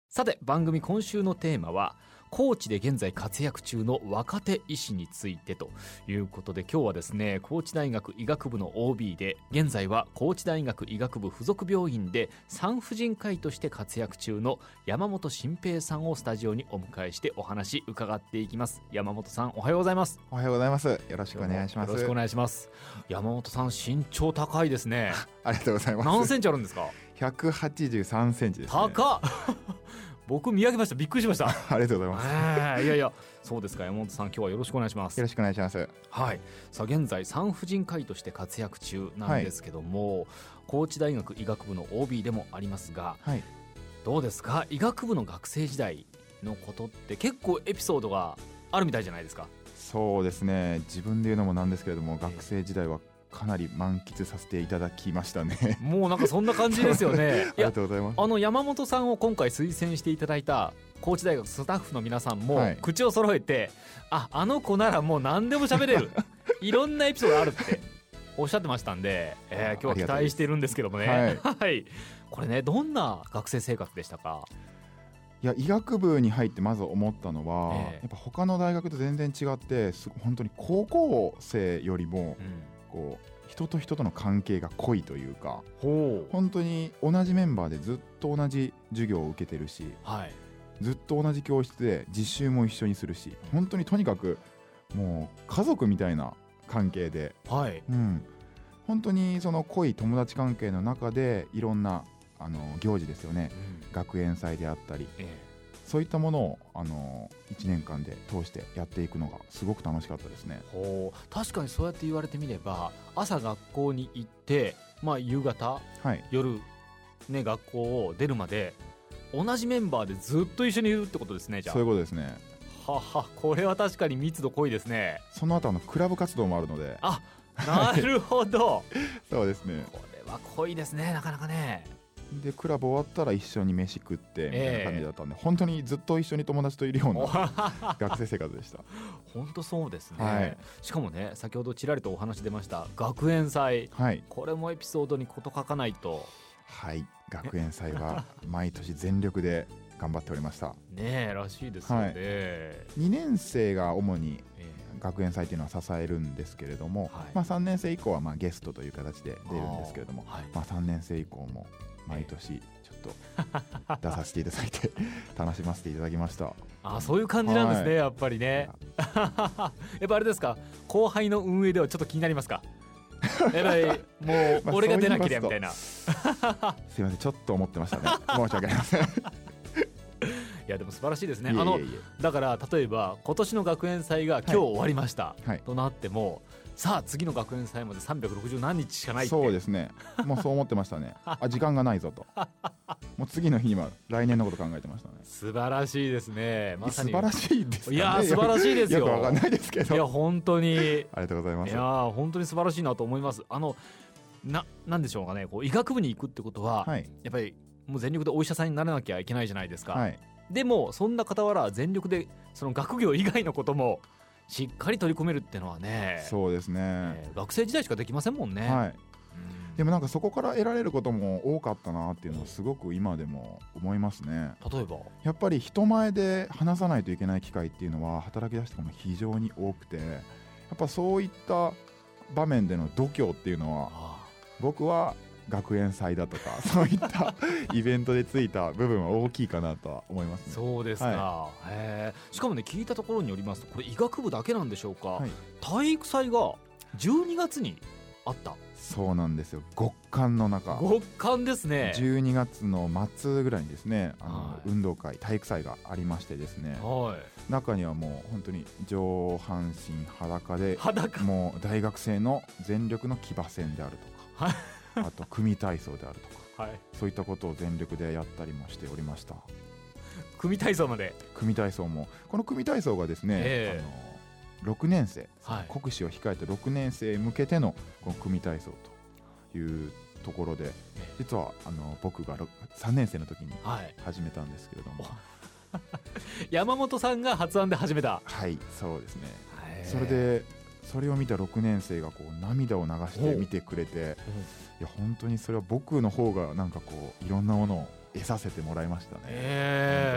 さて番組今週のテーマは高知で現在活躍中の若手医師についてということで、今日はですね高知大学医学部の OB で現在は高知大学医学部附属病院で産婦人科医として活躍中の山本新平さんをスタジオにお迎えしてお話伺っていきます。山本さんおはようございます。 おはようございます。よろしくお願いします。 よろしくお願いします。山本さん身長高いですね。 ありがとうございます。 何センチあるんですか ？183センチですね。 高っ僕見上げました。びっくりしましたありがとうございます。 いやいやそうですか。山本さん今日はよろしくお願いします。 よろしくお願いします。 はい。さあ現在産婦人科医として活躍中なんですけども、高知大学医学部の OB でもありますが、どうですか？医学部の学生時代のことって結構エピソードがあるみたいじゃないですか。 そうですね、自分で言うのもなんですけれども、学生時代はかなり満喫させていただきましたね。 もうなんかそんな感じですよね。 ありがとうございます。 山本さんを今回推薦していただいた高知大学スタッフの皆さんも口を揃えて、あの子ならもう何でも喋れるいろんなエピソードあるっておっしゃってましたんで、今日は期待しているんですけどもね。はい、これねどんな学生生活でしたか？ いや医学部に入ってまず思ったのは、やっぱ他の大学と全然違って本当に高校生よりも、こう人と人との関係が濃いというか、本当に同じメンバーでずっと同じ授業を受けてるし、ずっと同じ教室で実習も一緒にするし、本当にとにかくもう家族みたいな関係で、本当にその濃い友達関係の中でいろんな行事ですよね、学園祭であったり、そういったものを1年間で通してやっていくのがすごく楽しかったですね。 確かにそうやって言われてみれば、朝学校に行って、夕方、夜、学校を出るまで同じメンバーでずっと一緒にいるってことですね。じゃあそういうことですね。 これは確かに密度濃いですね。 その後クラブ活動もあるので。 なるほどそうですね。 これは濃いですね、なかなかね。 でクラブ終わったら一緒に飯食ってみたいな感じだったんで、本当にずっと一緒に友達といるような学生生活でした。 本当そうですね、しかもね先ほどちらりとお話出ました学園祭、これもエピソードに事欠かないと。 学園祭は毎年全力で頑張っておりましたらしいですよね。 2年生が主に学園祭というのは支えるんですけれども、3年生以降はゲストという形で出るんですけれども、3年生以降も毎年ちょっと出させていただいて楽しませていただきました。 そういう感じなんですね、やっぱりね。やっぱあれですか、後輩の運営ではちょっと気になりますか？もう俺が出なければみたいなすいません、ちょっと思ってましたね。申し訳ありません。 いやでも素晴らしいですね。だから例えば今年の学園祭が今日終わりました、となっても、さあ次の学園祭まで360何日しかないって。 そうですね、もうそう思ってましたね。時間がないぞともう次の日には来年のこと考えてましたね。 素晴らしいですね。まさに素晴らしいですかね。 いや素晴らしいですよ。 よくわかんないですけど、 いや本当にありがとうございます。 いや本当に素晴らしいなと思います。なんでしょうかね、こう医学部に行くってことは、やっぱりもう全力でお医者さんにならなきゃいけないじゃないですか、でもそんな傍ら全力でその学業以外のこともしっかり取り込めるっていうのはね。そうですね、学生時代しかできませんもんね。 でもなんかそこから得られることも多かったなっていうのはすごく今でも思いますね。 例えばやっぱり人前で話さないといけない機会っていうのは働き出してからも非常に多くて、やっぱそういった場面での度胸っていうのは僕は学園祭だとかそういったイベントでついた部分は大きいかなとは思いますね。 そうですか、しかもね聞いたところによりますと、これ医学部だけなんでしょうか、体育祭が12月にあった。 そうなんですよ。極寒の中、 極寒ですね。 12月の末ぐらいにですね、運動会体育祭がありましてですね、中にはもう本当に上半身裸でもう大学生の全力の騎馬戦であるとか、あと組体操であるとか、そういったことを全力でやったりもしておりました。 組体操まで。 組体操も、この組体操がですね、6年生、国試を控えた6年生向けてのこの組体操というところで、実は僕が3年生の時に始めたんですけれども、 山本さんが発案で始めた。 そうですね。それでそれを見た6年生がこう涙を流して見てくれて、いや本当にそれは僕の方がなんかこういろんなものを得させてもらいましたね。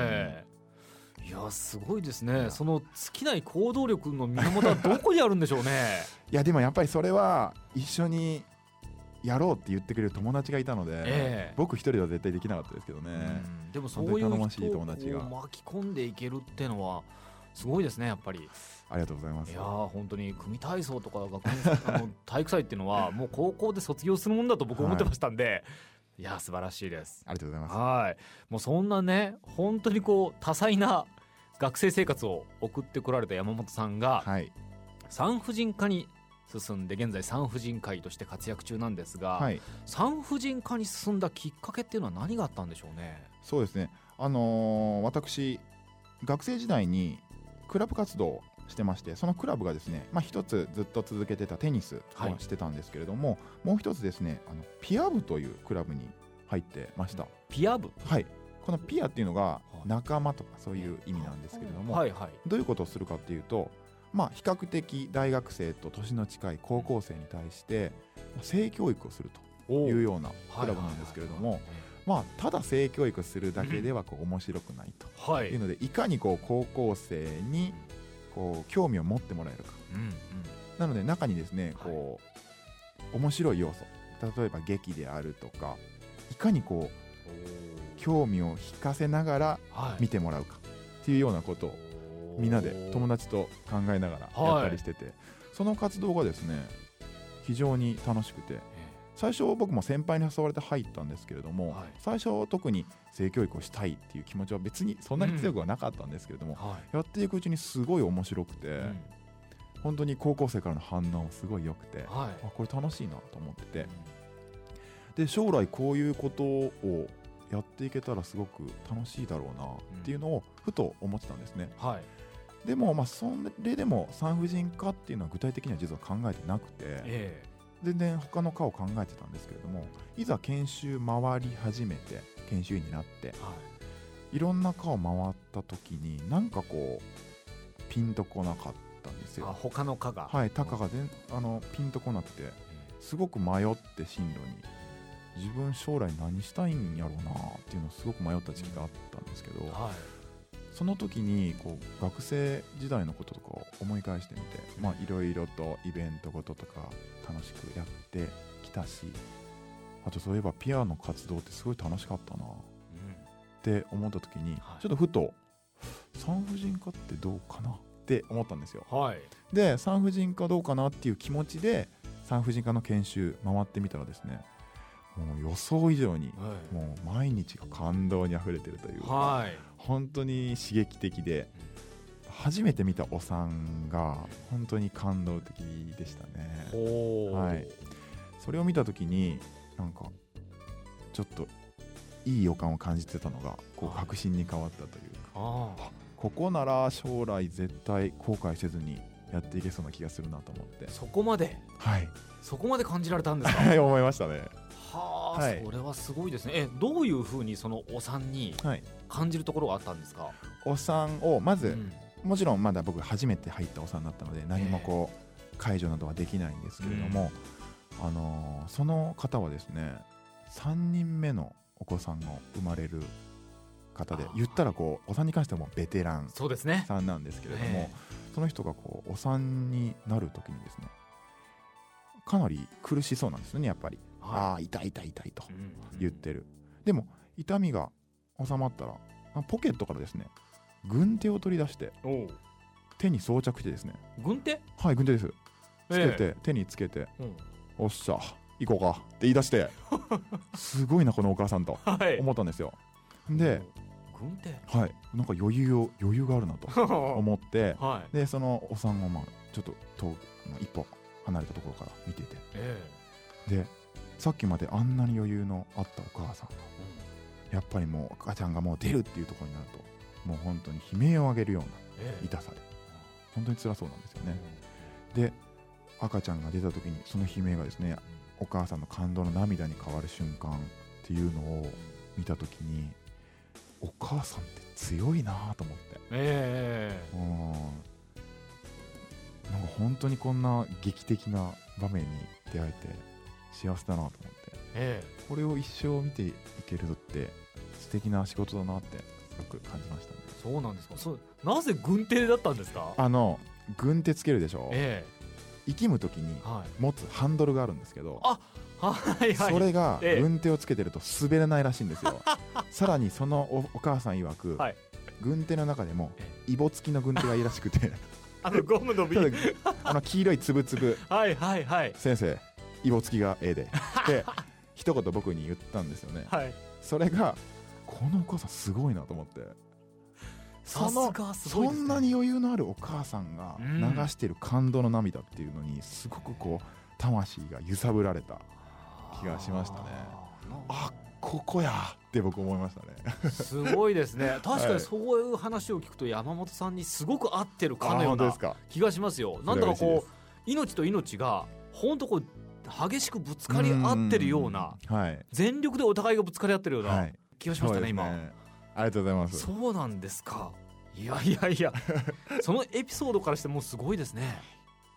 すごいですね。その尽きない行動力の源はどこにあるんでしょうね。 いやでもやっぱりそれは一緒にやろうって言ってくれる友達がいたので、僕一人では絶対できなかったですけどね。 でもそういう人を巻き込んでいけるっていうのはすごいですね、やっぱり。 ありがとうございます。 いや本当に組体操とか体育祭っていうのはもう高校で卒業するもんだと僕思ってましたんで、いや素晴らしいです。 ありがとうございます。 はい、もうそんなね本当にこう多彩な学生生活を送ってこられた山本さんが、産婦人科に進んで現在産婦人科医として活躍中なんですが、産婦人科に進んだきっかけっていうのは何があったんでしょうね。 そうですね、私学生時代にクラブ活動をしてまして、そのクラブがですね、一つずっと続けてたテニスをしてたんですけれども、もう一つですねピア部というクラブに入ってました。 ピア部、 はい、このピアっていうのが仲間とかそういう意味なんですけれども、どういうことをするかっていうと、比較的大学生と年の近い高校生に対して性教育をするというようなクラブなんですけれども、ただ性教育するだけでは面白くないというので、いかに高校生に興味を持ってもらえるか、なので中にですね面白い要素、例えば劇であるとか、いかに興味を引かせながら見てもらうかっていうようなことをみんなで友達と考えながらやったりしてて、その活動がですね非常に楽しくて、最初僕も先輩に誘われて入ったんですけれども、最初特に性教育をしたいっていう気持ちは別にそんなに強くはなかったんですけれども、やっていくうちにすごい面白くて、本当に高校生からの反応もすごい良くて、これ楽しいなと思ってて、で将来こういうことをやっていけたらすごく楽しいだろうなっていうのをふと思ってたんですね。でもそれでも産婦人科っていうのは具体的には実は考えてなくて、全然他の科を考えてたんですけれども、いざ研修回り始めて研修医になって、いろんな科を回った時になんかピンとこなかったんですよ。 他の科が、 他科がピンとこなくて、すごく迷って進路に、自分将来何したいんやろうなっていうのをすごく迷った時期があったんですけど、その時に学生時代のこととかを思い返してみて、いろいろとイベントごととか楽しくやってきたし、あとそういえばピアの活動ってすごい楽しかったなって思った時に、ちょっとふと産婦人科ってどうかなって思ったんですよ。で産婦人科どうかなっていう気持ちで産婦人科の研修回ってみたらですね、もう予想以上にもう毎日が感動にあふれてるというか、本当に刺激的で、初めて見たお産が本当に感動的でしたね。それを見た時になんかちょっといい予感を感じてたのが確信に変わったというか、ここなら将来絶対後悔せずにやっていけそうな気がするなと思って。 そこまで感じられたんですか？ 思いましたね。 それはすごいですね。どういうふうにそのお産に感じるところがあったんですか？ お産をまず、もちろんまだ僕初めて入ったお産だったので何も介助などはできないんですけれども、その方はですね3人目のお子さんを生まれる方で、言ったらお産に関してはもうベテランさんなんですけれども、その人がお産になる時にですねかなり苦しそうなんですよね。やっぱり痛いと言ってる。でも痛みが収まったらポケットからですね軍手を取り出して手に装着してですね、 軍手？ はい、軍手です。つけて、手につけて、おっしゃ行こうかって言い出してすごいなこのお母さんと思ったんですよ。で軍手、 なんか余裕があるなと思って、でそのお産をちょっと一歩離れたところから見てて、でさっきまであんなに余裕のあったお母さんが、やっぱりもう赤ちゃんがもう出るっていうところになるともう本当に悲鳴を上げるような痛さで、本当に辛そうなんですよね。で赤ちゃんが出た時にその悲鳴がですね、お母さんの感動の涙に変わる瞬間っていうのを見た時に、お母さんって強いなと思って、なんか本当にこんな劇的な場面に出会えて幸せだなと思って、これを一生見ていけるって素敵な仕事だなってすごく感じましたね。 そうなんですか。なぜ軍手だったんですか？ 軍手つけるでしょ、生きむ時に持つハンドルがあるんですけど、 はいはい、 それが軍手をつけてると滑らないらしいんですよ、さらにその お母さん曰く、軍手の中でもイボ付きの軍手がいいらしくてゴムの瓶黄色いつぶつぶはいはいはい、 先生イボ付きがええでって一言僕に言ったんですよね、それがこのお母さんすごいなと思って、 さすがすごいですね。 そんなに余裕のあるお母さんが流している感動の涙っていうのにすごくこう魂が揺さぶられた気がしましたね。ここやって僕思いましたね。 すごいですね。確かにそういう話を聞くと山本さんにすごく合ってるかのような気がしますよ。なんだかこう命と命が本当こう激しくぶつかり合ってるような、全力でお互いがぶつかり合ってるような気がしましたね、今。 ありがとうございます。 そうなんですか。いやいやいやそのエピソードからしてもうすごいですね。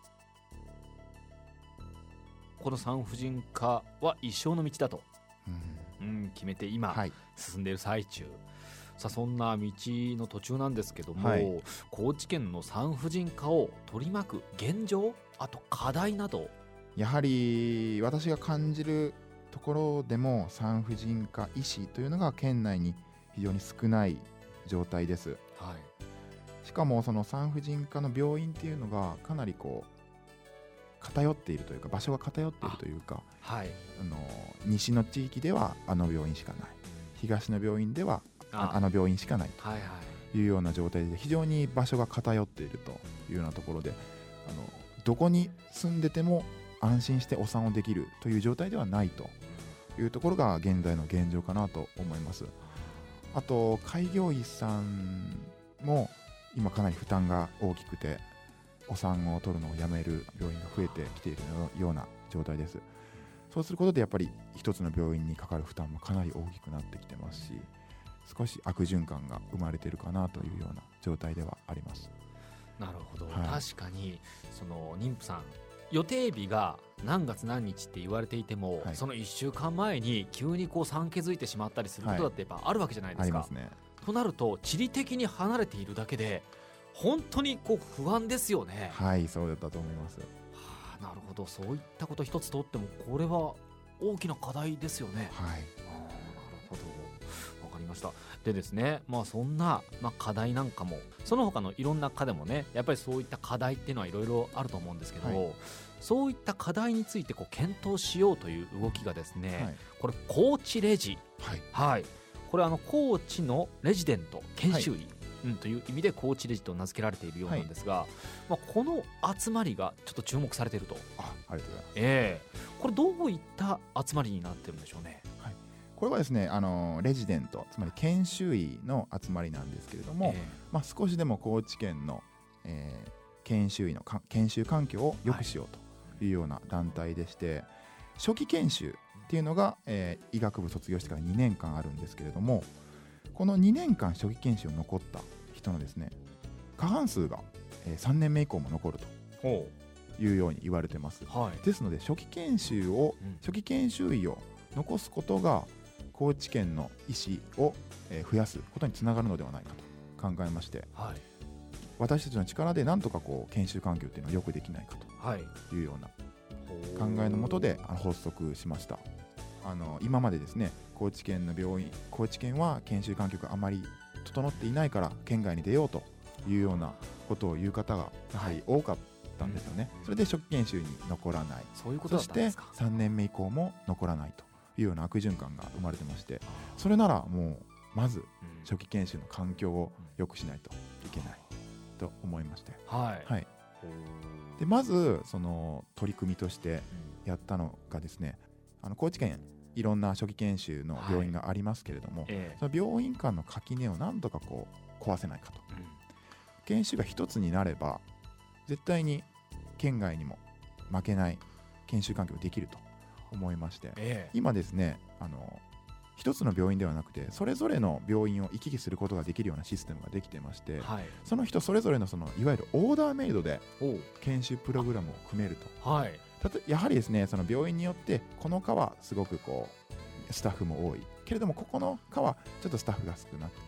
この産婦人科は一生の道だと、決めて今、進んでいる最中。さあそんな道の途中なんですけども、高知県の産婦人科を取り巻く現状、あと課題など、 やはり私が感じるところでも産婦人科医師というのが県内に非常に少ない状態です、しかもその産婦人科の病院っていうのがかなりこう偏っているというか、場所が偏っているというか、西の地域ではあの病院しかない、東の病院ではあの病院しかないというような状態で、非常に場所が偏っているというようなところで、どこに住んでても安心してお産をできるという状態ではないというところが現在の現状かなと思います。あと開業医さんも今かなり負担が大きくて、お産を取るのをやめる病院が増えてきているような状態です。そうすることでやっぱり一つの病院にかかる負担もかなり大きくなってきてますし、少し悪循環が生まれているかなというような状態ではあります。 なるほど、確かにその妊婦さん予定日が何月何日って言われていても、その1週間前に急にこう産気づいてしまったりすることだってやっぱあるわけじゃないですか。 ありますね。 となると地理的に離れているだけで本当にこう不安ですよね。 そうだったと思います。 なるほど、そういったこと一つとってもこれは大きな課題ですよね。なるほど、わかりました。でですね、そんな、課題なんかもその他のいろんな科でもね、やっぱりそういった課題っていうのはいろいろあると思うんですけど、そういった課題についてこう検討しようという動きがですね、これ高知レジ、これ高知のレジデント研修医、という意味で高知レジと名付けられているようなんですが、この集まりがちょっと注目されていると。 ありがとうございます。 これどういった集まりになってるんでしょうね。 これはですね、レジデント、つまり研修医の集まりなんですけれども、少しでも高知県の、研修医の研修環境を良くしようというような団体でして、初期研修っていうのが、医学部卒業してから2年間あるんですけれども、この2年間初期研修を残った人のですね、過半数が、3年目以降も残るというように言われてます、ですので初期研修医を残すことが高知県の医師を増やすことにつながるのではないかと考えまして、私たちの力でなんとかこう研修環境っていうのをよくできないかというような考えのもとで発足しました。今までですね、高知県は研修環境があまり整っていないから県外に出ようというようなことを言う方がやはり多かったんですよね。それで初期研修に残らない、 そういうことだったんですか。 そして3年目以降も残らないというような悪循環が生まれてまして、それならもうまず初期研修の環境を良くしないといけないと思いまして、でまずその取り組みとしてやったのがですね、高知県いろんな初期研修の病院がありますけれども、その病院間の垣根をなんとかこう壊せないかと、研修が一つになれば絶対に県外にも負けない研修環境ができると思いまして、今ですね、一つの病院ではなくてそれぞれの病院を行き来することができるようなシステムができてまして、その人それぞれのいわゆるオーダーメイドで研修プログラムを組めると。やはりですね、その病院によってこの科はすごくこうスタッフも多いけれども、ここの科はちょっとスタッフが少なくて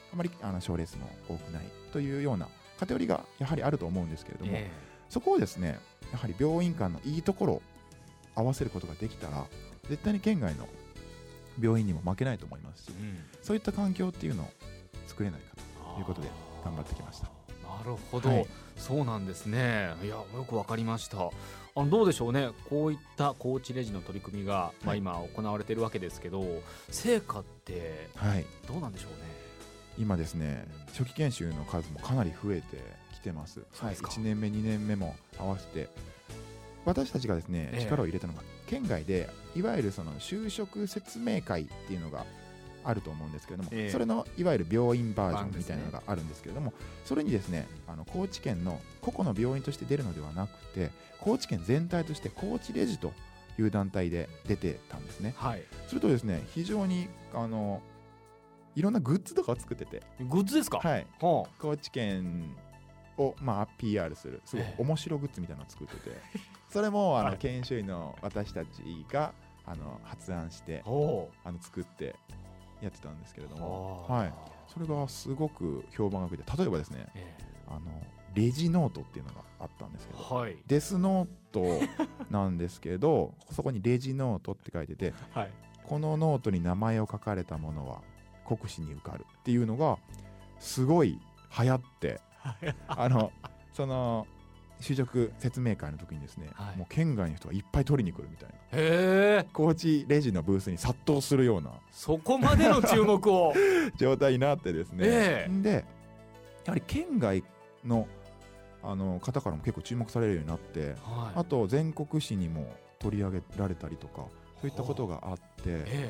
あまり賞レースも多くないというようなカテゴリーがやはりあると思うんですけれども、そこをですねやはり病院間のいいところを合わせることができたら絶対に県外の病院にも負けないと思いますし、そういった環境っていうのを作れないかということで頑張ってきました。 なるほど、そうなんですね。いやよくわかりました。どうでしょうね、こういった高知レジの取り組みが、今行われているわけですけど、成果ってどうなんでしょうね。 今ですね、初期研修の数もかなり増えてきてます。1年目2年目も合わせて私たちがですね、力を入れたのが県外でいわゆるその就職説明会っていうのがあると思うんですけれども、それのいわゆる病院バージョンみたいなのがあるんですけれども、それにですね高知県の個々の病院として出るのではなくて高知県全体として高知レジという団体で出てたんですね。するとですね非常にいろんなグッズとかを作ってて。 グッズですか。 高知県をPR するすごい面白グッズみたいなのを作ってて、それも研修医の私たちが発案して作ってやってたんですけれども、それがすごく評判が良くて、例えばですねレジノートっていうのがあったんですけど、デスノートなんですけどそこにレジノートって書いてて、このノートに名前を書かれたものは国試に受かるっていうのがすごい流行ってその就職説明会の時にですね、もう県外の人がいっぱい取りに来るみたいな、高知レジのブースに殺到するようなそこまでの注目を状態になってですね、でやはり県外の方からも結構注目されるようになって、あと全国紙にも取り上げられたりとかそういったことがあって、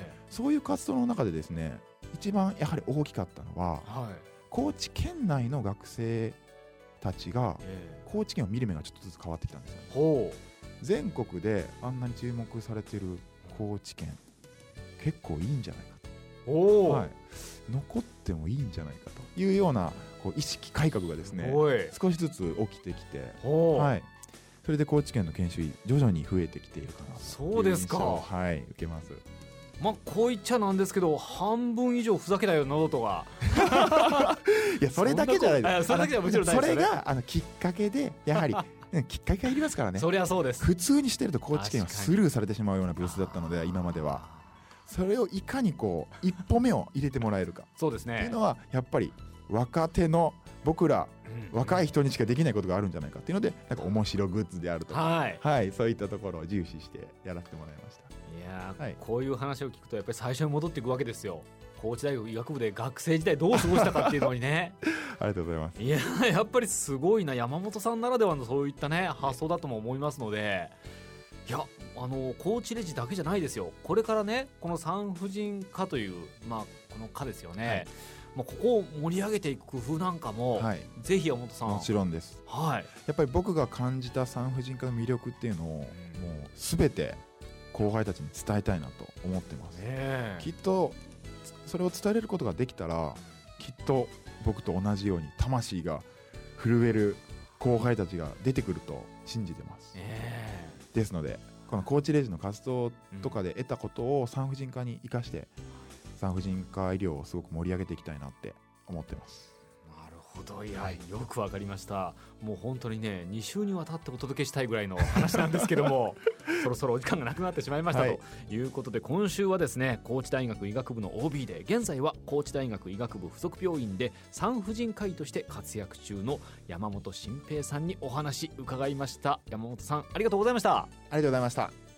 そういう活動の中でですね一番やはり大きかったのは、高知県内の学生たちが高知県を見る目がちょっとずつ変わってきたんですよね。全国であんなに注目されている高知県結構いいんじゃないかと、残ってもいいんじゃないかというような意識改革がですね少しずつ起きてきて、それで高知県の研修医徐々に増えてきているかなという印象を受けます。 こう言っちゃなんですけど半分以上ふざけたようなノートがいやそれだけじゃないです。 それだけじゃもちろんないですよね。 それがきっかけでやはりきっかけがいりますからね。 そりゃそうです。 普通にしてると高知県はスルーされてしまうようなブースだったので今まではそれをいかに一歩目を入れてもらえるかそうですねっていうのはやっぱり若手の僕ら若い人にしかできないことがあるんじゃないかっていうのでなんか面白グッズであるとか、そういったところを重視してやらせてもらいました。 いやこういう話を聞くとやっぱり最初に戻っていくわけですよ。高知大学医学部で学生時代どう過ごしたかっていうのにねありがとうございます。 やっぱりすごいな、山本さんならではのそういったね発想だとも思いますので、いや高知レジだけじゃないですよ。これからねこの産婦人科というこの科ですよね、ここを盛り上げていく工夫なんかも、ぜひ山本さん。 もちろんです、やっぱり僕が感じた産婦人科の魅力っていうのをもう全て後輩たちに伝えたいなと思ってます、きっとそれを伝えれることができたらきっと僕と同じように魂が震える後輩たちが出てくると信じてます、ですのでこの高知レジの活動とかで得たことを産婦人科に生かして産婦人科医療をすごく盛り上げていきたいなって思ってます。 なるほど、よくわかりました。もう本当にね2週にわたってお届けしたいぐらいの話なんですけどもそろそろお時間がなくなってしまいましたということで、今週はですね高知大学医学部の OB で現在は高知大学医学部附属病院で産婦人科医として活躍中の山本晋平さんにお話伺いました。山本さんありがとうございました。 ありがとうございました。